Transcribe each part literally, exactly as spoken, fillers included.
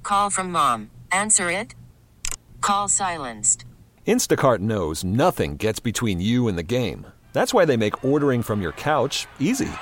call from mom. Answer it. Call silenced. Instacart knows nothing gets between you and the game. That's why they make ordering from your couch easy.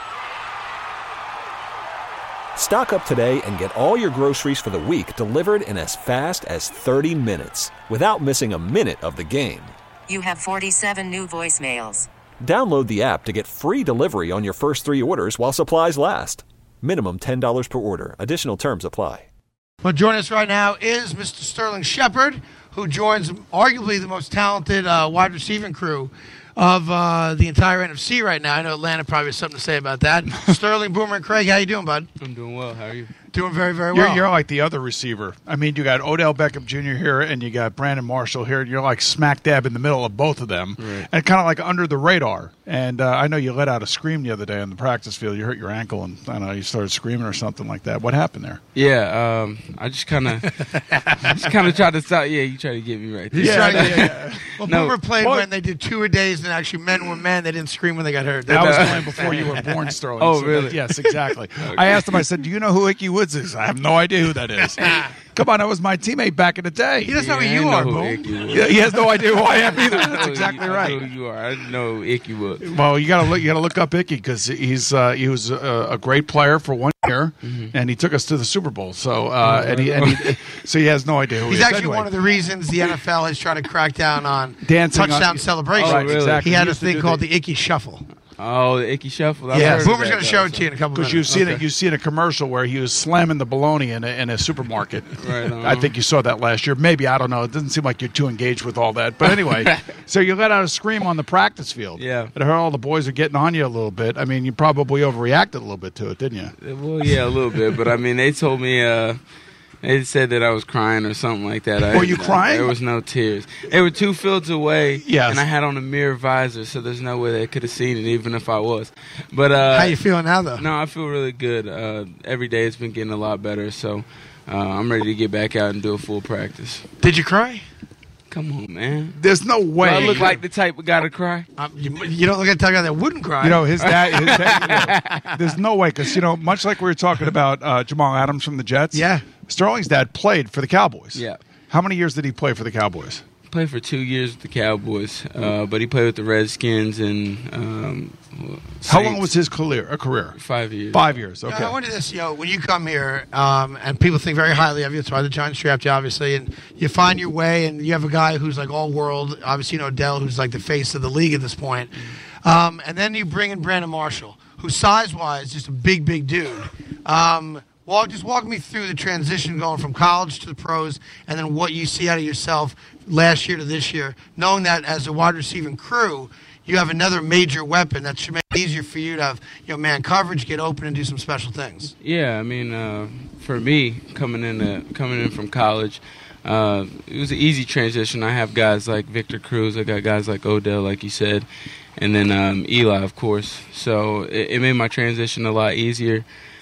Stock up today and get all your groceries for the week delivered in as fast as thirty minutes without missing a minute of the game. You have forty-seven new voicemails. Download the app to get free delivery on your first three orders while supplies last. Minimum ten dollars per order. Additional terms apply. Well, joining us right now is Mister Sterling Shepard, who joins arguably the most talented uh, wide receiving crew of uh, the entire N F C right now. I know Atlanta probably has something to say about that. Sterling, Boomer, and Craig, how you doing, bud? I'm doing well. How are you? Doing very, very well. You're, you're like the other receiver. I mean, you got Odell Beckham Junior here, and you got Brandon Marshall here, and you're like smack dab in the middle of both of them, right. and kind of like under the radar. And uh, I know you let out a scream the other day on the practice field. You hurt your ankle, and I don't know you started screaming or something like that. What happened there? Yeah, um, I just kind of, just kind of tried to stop. Yeah, you tried to get me right there. Yeah, yeah, yeah. Well, No. Boomer played Well- when they did two a days, and actually men were men. They didn't scream when they got hurt. That was Uh, playing before you were born, Sterling. Oh, so really? that- yes, exactly. I asked him, I said, do you know who Ickey Woods is? I have no idea who that is. Come on, that was my teammate back in the day. He doesn't know Yeah, who I you are, who Boom. Ickey was. Yeah, he has no idea who I am either. I know That's who exactly you, I right. know who you are. I know Ickey Wood. Well, you got to look. You got to look up Ickey because he's uh, he was a, a great player for one year, Mm-hmm. and he took us to the Super Bowl. So uh, and he, and he so he has no idea who He's he is. actually Anyway, one of the reasons the N F L is trying to crack down on Dancing on- touchdown celebrations. Oh, right, really? exactly. He had a used to thing do call the- the Ickey Shuffle. Oh, the Ickey Shuffle. I've Yeah, heard of Boomer's that, going to though, show it so- to you in a couple Because minutes. you've seen it, Okay. you see in a commercial where he was slamming the bologna in a, in a supermarket. Right on. I think you saw that last year. Maybe, I don't know. It doesn't seem like you're too engaged with all that. But anyway, so you let out a scream on the practice field. Yeah. I heard all the boys are getting on you a little bit. I mean, you probably overreacted a little bit to it, didn't you? Well, yeah, a little bit, but I mean, they told me, uh, they said that I was crying or something like that. I, Were you crying? There was no tears. They were two fields away, Yes. and I had on a mirror visor, so there's no way they could have seen it, even if I was. But uh, How you feeling now, though? no, I feel really good. Uh, every day it's been getting a lot better, so uh, I'm ready to get back out and do a full practice. Did you cry? Come on, man. There's no Do way. I look like the type of guy to cry? Um, you, you don't look at a guy that wouldn't cry. You know, his dad. His dad you know, there's no way because you know, much like we were talking about uh, Jamal Adams from the Jets. Yeah. Sterling's dad played for the Cowboys. Yeah. How many years did he play for the Cowboys? Played for two years with the Cowboys, uh, but he played with the Redskins and um, How long Saints. was his career? A career? Five years. Five years. Yeah, Okay. I wonder this, you know, when you come here um, and people think very highly of you, that's why the Giants draft you, obviously, and you find your way and you have a guy who's like all world, obviously, you know, Odell, who's like the face of the league at this point. Um, and then you bring in Brandon Marshall, who size-wise just a big, big dude. Um, well, just walk me through the transition going from college to the pros and then what you see out of yourself last year to this year, knowing that as a wide receiving crew, you have another major weapon that should make it easier for you to have, you know, man coverage, get open, and do some special things. Yeah, I mean, uh, for me, coming in coming in from college, uh, it was an easy transition. I have guys like Victor Cruz. I got guys like Odell, like you said, and then um, Eli, of course. So it, it made my transition a lot easier.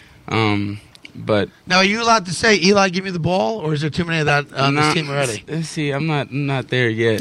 Um, but Now, are you allowed to say, Eli, give me the ball, or is there too many of that on this Nah, team already? Let's see, I'm not I'm not there yet.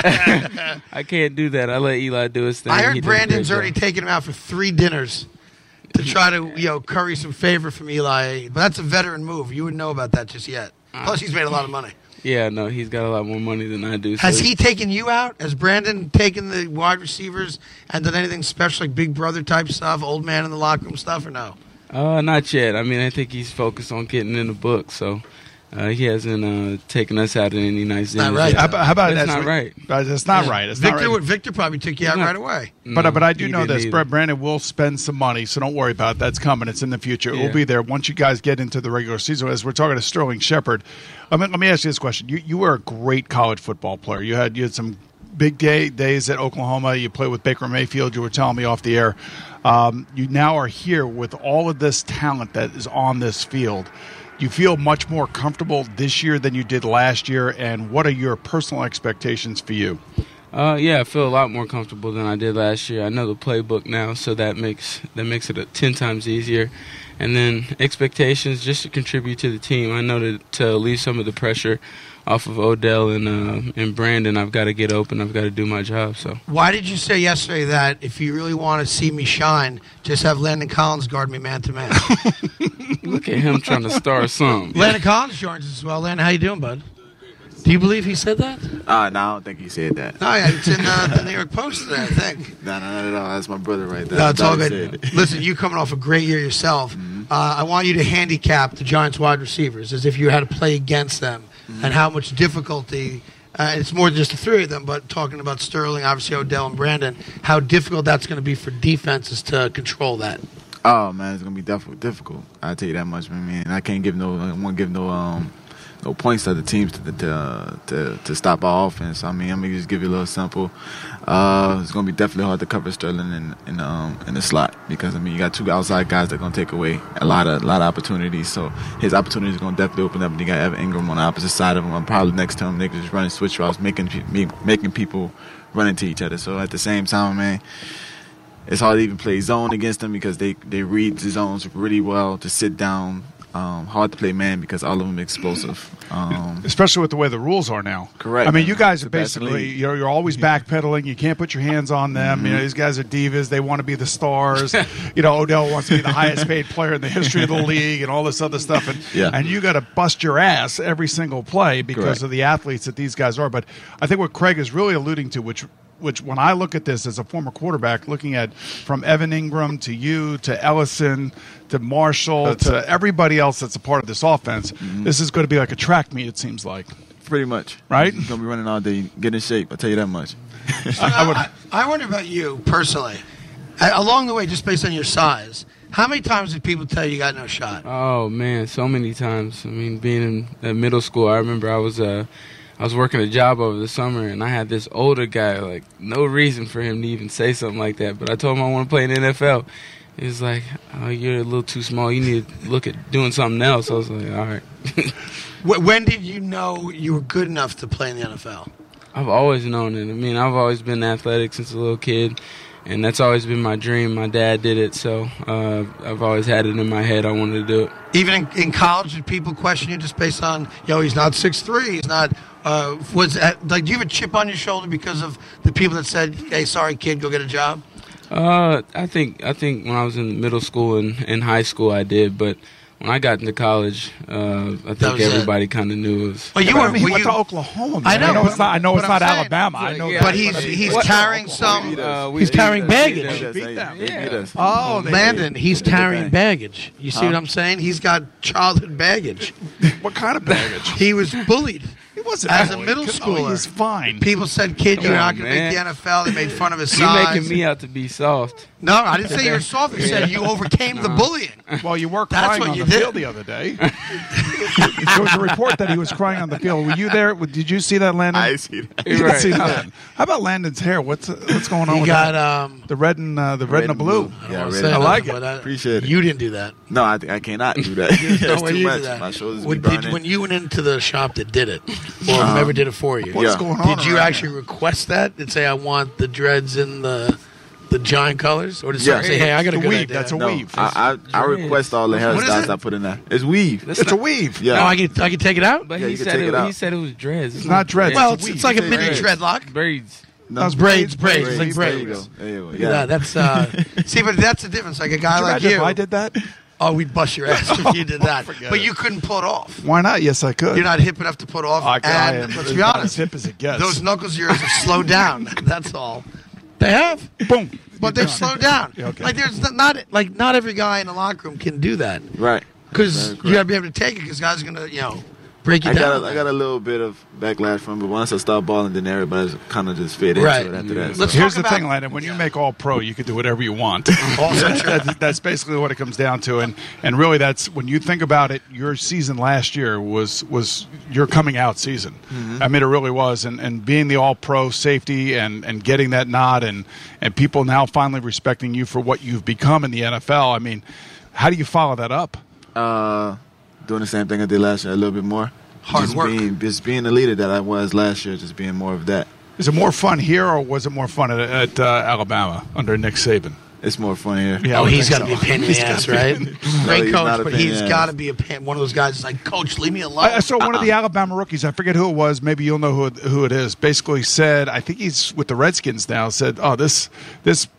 I can't do that. I let Eli do his thing. I He heard does a Brandon's great already job. taken him out for three dinners to try to, you know, curry some favor from Eli. But that's a veteran move. You wouldn't know about that just yet. Plus, he's made a lot of money. Yeah, no, he's got a lot more money than I do. So Has he taken you out? Has Brandon taken the wide receivers and done anything special, like big brother type stuff, old man in the locker room stuff, or no? Uh, not yet. I mean, I think he's focused on getting in the book, so uh, he hasn't uh, taken us out in any nice not dinners right. yet. How about, how about That's as not we- right. Uh, It's not Yeah. right. It's Victor, not right. would- Victor probably took you out Not- right away. But No, but I do he know didn't this. either. Brandon will spend some money, so don't worry about it. That's coming. It's in the future. It will Yeah. be there once you guys get into the regular season. As we're talking to Sterling Shepard, I mean, let me ask you this question: You you were a great college football player. You had you had some big day days at Oklahoma. You played with Baker Mayfield. You were telling me off the air. Um, you now are here with all of this talent that is on this field. You feel much more comfortable this year than you did last year, and what are your personal expectations for you? Uh, yeah, I feel a lot more comfortable than I did last year. I know the playbook now, so that makes that makes it a ten times easier. And then expectations just to contribute to the team. I know that to alleviate some of the pressure off of Odell and uh, and Brandon, I've got to get open. I've got to do my job. So why did you say yesterday that if you really want to see me shine, just have Landon Collins guard me man to man? Look at him trying to start something. Landon Collins joins us as well. Landon, how you doing, bud? Do you believe he said that? Uh, no, I don't think he said that. No, yeah, it's in uh, the New York Post today, I think. No, no, not at all. That's my brother right there. No, it's I all thought he good. said it. Listen, you coming off a great year yourself. Mm-hmm. Uh, I want you to handicap the Giants wide receivers as if you had to play against them, mm-hmm. and how much difficulty. Uh, it's more than just the three of them, but talking about Sterling, obviously Odell and Brandon, how difficult that's going to be for defenses to control that. Oh man, it's gonna be def- difficult. I tell you that much, man. man. I can't give no. I won't give no. Um, No points to the teams to to, uh, to to stop our offense. I mean, I'm gonna just give you a little simple. Uh, it's gonna be definitely hard to cover Sterling in in um in the slot because I mean you got two outside guys that are gonna take away a lot of a lot of opportunities. So his opportunities are gonna definitely open up. And you got Evan Ingram on the opposite side of him. I'm probably next to him. Niggas just running switch routes, making making people run into each other. So at the same time, man, it's hard to even play zone against them because they they read the zones really well to sit down. Um, hard to play man because all of them are explosive. Um, Especially with the way the rules are now. Correct. I mean, you guys It's are the best in the basically, league. you're, you're always backpedaling. You can't put your hands on them. Mm-hmm. You know, these guys are divas. They want to be the stars. You know, Odell wants to be the highest paid player in the history of the league and all this other stuff. And, Yeah. and you got to bust your ass every single play because Correct. of the athletes that these guys are. But I think what Craig is really alluding to, which which when I look at this as a former quarterback, looking at from Evan Ingram to you to Ellison to Marshall to everybody else that's a part of this offense, Mm-hmm. this is going to be like a track meet, it seems like. Pretty much. Right? You're going to be running all day. Get in shape. I'll tell you that much. I, would, I, I wonder about you personally. Uh, along the way, just based on your size, how many times did people tell you you got no shot? Oh man, so many times. I mean, being in uh, middle school, I remember I was uh, I was working a job over the summer, and I had this older guy. Like, no reason for him to even say something like that, but I told him I want to play in the N F L. He was like, "Oh, you're a little too small. You need to look at doing something else." I was like, "All right." When did you know you were good enough to play in the N F L? I've always known it. I mean, I've always been athletic since a little kid, and that's always been my dream. My dad did it, so uh, I've always had it in my head. I wanted to do it. Even in, in college, did people question you just based on, yo, he's not six three, he's not, uh, was that, like, do you have a chip on your shoulder because of the people that said, hey, sorry, kid, go get a job? Uh, I think I think when I was in middle school and in high school, I did, but when I got into college, uh, I think was it. everybody kind of knew it was. Well, you But were, I mean, he were went you, to Oklahoma. Man. I know, I know it's not. I know but it's I'm not saying- Alabama. I know, Yeah, that, but he's he's What- carrying some, Uh, we- he's carrying They baggage. beat us. Beat them. They beat us. Oh, they, Landon, he's carrying thing. baggage. You see Huh? what I'm saying? He's got childhood baggage. what kind of baggage? He was bullied. He wasn't As a bullied. middle Oh, schooler. he's fine. People said, kid, you're Come not on, going to make man. the N F L. They made fun of his You size. making me out to be soft. No, I didn't say you were soft. You said you overcame the bullying. Well, you were That's crying what on you the did. field the other day. There was a report that he was crying on the field. Were you there? Did you see that, Landon? I see that. You didn't Right. see nothing. How about Landon's hair? What's what's going on He with got, that? um, The red and uh, the red, and the blue. I don't Yeah, wanna red say and- I like nothing, it. but I- Appreciate it. You didn't do that. No, I, I cannot do that. No That's way too you much. did that. My shoulders When, be did, burning. when you went into the shop that did it, or whoever did it for you, What's Yeah. going on? did you around actually request that and say, I want the dreads in the the giant colors? Or did someone Yeah. say, hey, I got a The good weave, idea? that's a no, weave. I, I, I request all the What is hairstyles it? I put in there. It's weave. That's It's a not- weave. Yeah. No, I can, I can take it out? But Yeah, he you can said take it, it out. he said it was dreads. It's not dreads. Well, It's it's, a it's like a weave. mini Braids. dreadlock. braids. No, It's braids, braids, it's like There you braids. go. There you go. Yeah, Yeah. that's uh. See, but that's the difference. Like a guy Could you like imagine you, if I did that? oh, we'd bust your ass if you did that. Forget But it. you couldn't pull it off. Why not? Yes, I could. You're not hip enough to put off. I, I and am let's be about honest, as hip as it gets. those knuckles of yours have slowed down. That's all. They have, Boom. but they've slowed down. Yeah, okay. Like there's not, not like not every guy in the locker room can do that Right. because Very you got to be able to take it because guys are gonna you know break you I down. got, a, I got a little bit of backlash from it, but once I start balling, then everybody's kind of just fit Right. into it after that. Let's so. Here's talk the about- thing, Landon. When you make all pro, you can do whatever you want. Also true. that's, that's basically what it comes down to, and and really, that's when you think about it. Your season last year was was your coming out season. Mm-hmm. I mean, it really was, and and being the all pro safety and and getting that nod, and and people now finally respecting you for what you've become in the N F L. I mean, how do you follow that up? Uh, doing the same thing I did last year, a little bit more. Hard just work. Being, just being the leader that I was last year, just being more of that. Is it more fun here, or was it more fun at, at uh, Alabama under Nick Saban? It's more fun here. Yeah, I Oh, would he's think got to so. be a pain in the He's ass, gotta right? be- Great he's coach, not a but pain in he's the got ass. to be a pain. One of those guys that's like, Coach, leave me alone. I, I saw one of the Alabama rookies. I forget who it was. Maybe you'll know who it, who it is. Basically said, I think he's with the Redskins now. Said, "Oh, this this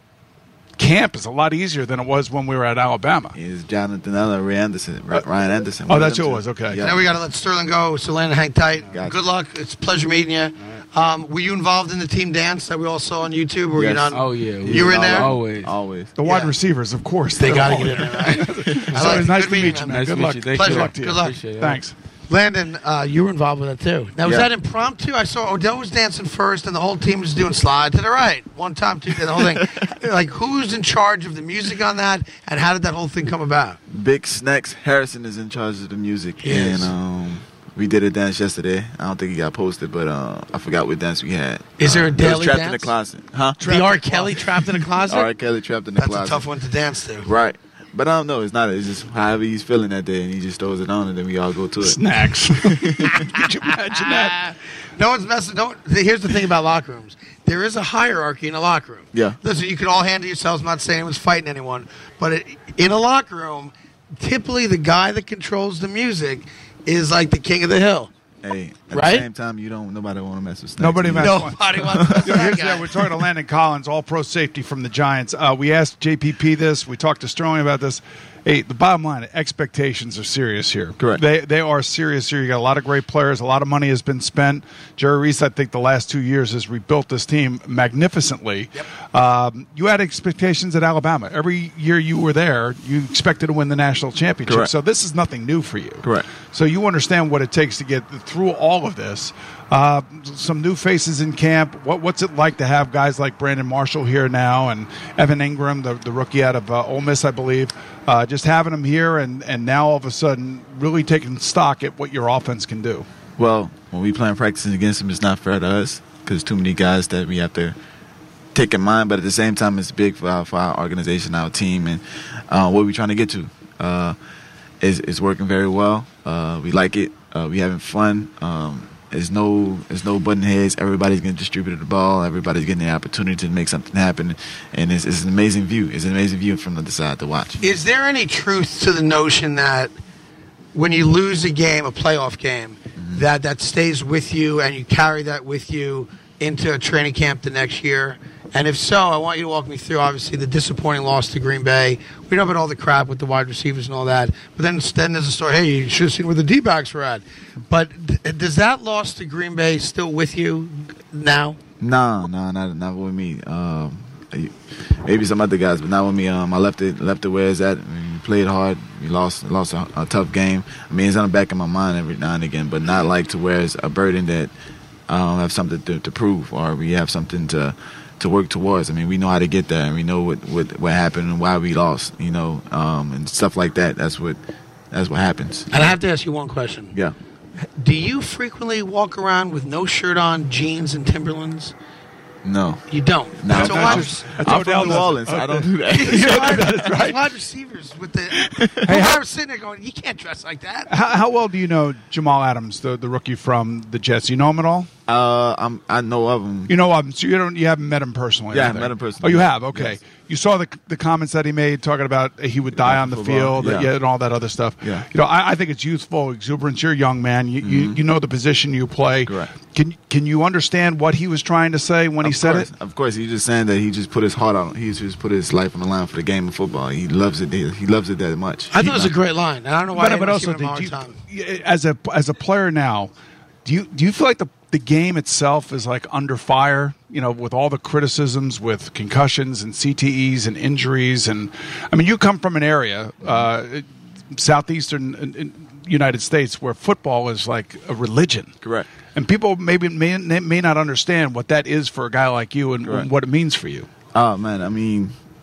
camp is a lot easier than it was when we were at Alabama." It's Jonathan Allen, Ray Anderson, Ra- Uh, Ryan Anderson. oh, one of that's them who it two. was, okay. Yeah. Now we got to let Sterling go. So Landon, hang tight. Gotcha. Good luck. It's a pleasure meeting you. Um, were you involved in the team dance that we all saw on YouTube? Or were you Yes. not? Oh yeah, You were in there? always. Always. The wide Yeah. receivers, of course. They they're got to all get in there. there, right? I So like it. nice Good to meet meeting you, man. man. Nice Good to meet luck. you. Thank Pleasure. you. Good luck to you. Good luck. Appreciate it. Thanks. Landon, uh, you were involved with that too. Now, was Yeah. that impromptu? I saw Odell was dancing first, and the whole team was doing slide to the right, one time, two, the whole thing. Like, who's in charge of the music on that, and how did that whole thing come about? Big Snacks Harrison is in charge of the music, He is. and um, we did a dance yesterday. I don't think he got posted, but uh, I forgot what dance we had. Is there a uh, it was daily trapped in the dance? closet, huh? The R. Kelly trapped in a closet. R. Kelly trapped in the That's closet. a tough one to dance to. Right. But I don't know. It's not. It's just however he's feeling that day, and he just throws it on, and then we all go to it. Snacks. Could you imagine that? No one's messing. No. Here's the thing about locker rooms. There is a hierarchy in a locker room. Yeah. Listen, you can all handle yourselves. I'm not saying anyone's fighting anyone, but it, in a locker room, typically the guy that controls the music is like the king of the hill. Hey, at Right? the same time, you don't. Nobody want to mess with Snacks. Nobody You- mess- Nobody wants to mess with Yeah, that here's- guy. yeah, we're talking to Landon Collins, all pro safety from the Giants. Uh, we asked J P P this. We talked to Sterling about this. Hey, the bottom line, expectations are serious here. Correct. They they are serious here. You got a lot of great players. A lot of money has been spent. Jerry Reese, I think, the last two years has rebuilt this team magnificently. Yep. Um, you had expectations at Alabama. Every year you were there, you expected to win the national championship. Correct. So this is nothing new for you. Correct. So you understand what it takes to get through all of this. Uh, some new faces in camp. What, what's it like to have guys like Brandon Marshall here now, and Evan Ingram, the, the rookie out of uh, Ole Miss, I believe, uh, just having them here, and, and now all of a sudden really taking stock at what your offense can do? Well, when we playing practices against them, it's not fair to us because too many guys that we have to take in mind. But at the same time, it's big for our, for our organization, our team, and uh, what we're trying to get to. Uh, is is working very well. Uh, we like it. Uh, we having fun. Um, there's no there's no button heads. Everybody's getting distributed the ball. Everybody's getting the opportunity to make something happen, and it's, it's an amazing view. It's an amazing view from the other side to watch. Is there any truth to the notion that when you lose a game, a playoff game, Mm-hmm. that that stays with you and you carry that with you into a training camp the next year? And if so, I want you to walk me through, obviously, the disappointing loss to Green Bay. We know about all the crap with the wide receivers and all that. But then, then there's a story, hey, you should have seen where the D-backs were at. But th- does that loss to Green Bay still with you now? No, no, not not with me. Um, maybe some other guys, but not with me. Um, I left it left it where it's at. I mean, we played hard. We lost lost a, a tough game. I mean, it's on the back of my mind every now and again, but not like to where it's a burden that I don't have something to, to prove or we have something to to work towards. I mean, we know how to get there, and we know what what, what happened and why we lost. You know, um, and stuff like that. That's what that's what happens. And I have to ask you one question. Yeah. Do you frequently walk around with no shirt on, jeans, and Timberlands? No. You don't. No, So I'm why- just- I I'm told from Al New doesn't. Orleans. I don't do that. These wide, these wide receivers with the. Hey, I was sitting there going, "You can't dress like that." How, how well do you know Jamal Adams, the, the rookie from the Jets? You know him at all? Uh, I'm, I know of him. You know of him, so you don't you haven't met him personally. Yeah, I I think. met him personally. Oh, you have? Okay. Yes. You saw the the comments that he made talking about he would die About on the football. field, Yeah. yeah, and all that other stuff. Yeah. You know, I, I think it's youthful exuberance. You're a young man. You, you you know the position you play. Correct. Can can you understand what he was trying to say when he Of said course, it? Of course, he's just saying that he just put his heart on. He just put his life on the line for the game of football. He loves it. He, he loves it that much. I thought it was a great line. I don't know why. But, but everyone's also, giving him a did hard you, time. as a as a player now, do you do you feel like the the game itself is like under fire? You know, with all the criticisms, with concussions and C T Es and injuries, and I mean, you come from an area, uh, southeastern uh, uh, United States, where football is like a religion. Correct. And people maybe may, may not understand what that is for a guy like you and Correct. what it means for you. Oh man, I mean,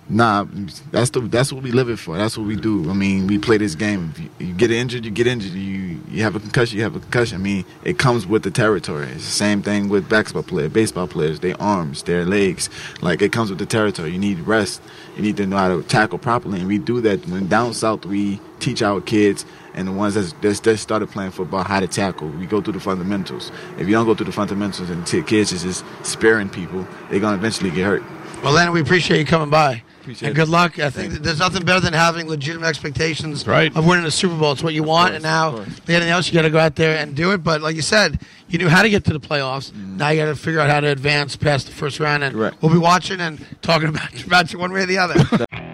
Nah, that's the that's what we live it for. That's what we do. I mean, we play this game. If you, you get injured, you get injured. You you have a concussion, you have a concussion. I mean, it comes with the territory. It's the same thing with basketball players, baseball players. Their arms, their legs, like it comes with the territory. You need rest. You need to know how to tackle properly, and we do that. When down south, we teach our kids and the ones that's, that's, that started playing football how to tackle. We go through the fundamentals. If you don't go through the fundamentals and t- kids is just sparing people, they're gonna eventually get hurt. Well, Landon, we appreciate you coming by. Appreciate and good it. luck. I think that there's nothing better than having legitimate expectations Right. of winning a Super Bowl. It's what you want, course, and now of course. anything else, you got to go out there and do it. But like you said, you knew how to get to the playoffs. Mm-hmm. Now you got to figure out how to advance past the first round, and Correct. we'll be watching and talking about, about you one way or the other.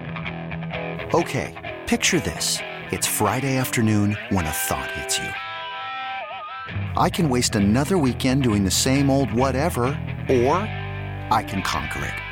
Okay, picture this. It's Friday afternoon when a thought hits you. I can waste another weekend doing the same old whatever, or I can conquer it.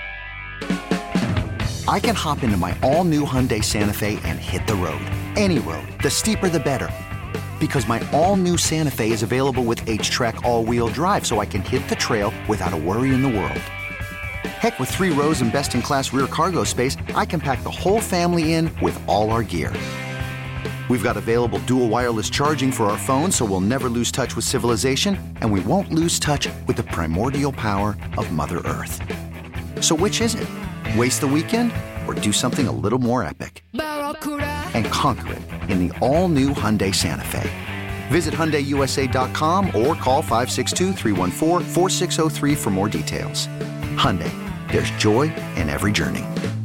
I can hop into my all-new Hyundai Santa Fe and hit the road. Any road. The steeper, the better. Because my all-new Santa Fe is available with H-Track all-wheel drive, so I can hit the trail without a worry in the world. Heck, with three rows and best-in-class rear cargo space, I can pack the whole family in with all our gear. We've got available dual wireless charging for our phones, so we'll never lose touch with civilization, and we won't lose touch with the primordial power of Mother Earth. So which is it? Waste the weekend or do something a little more epic? And conquer it in the all-new Hyundai Santa Fe. Visit Hyundai U S A dot com or call five six two, three one four, four six zero three for more details. Hyundai, there's joy in every journey.